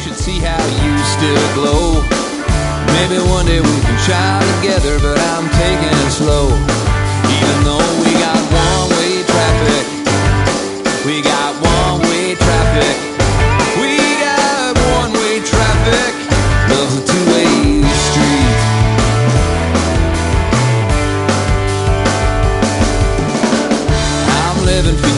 should see how you still glow. Maybe one day we can shine together, but I'm taking it slow. Even though we got one-way traffic, we got one-way traffic, we got one-way traffic. Love's a two-way street. I'm living for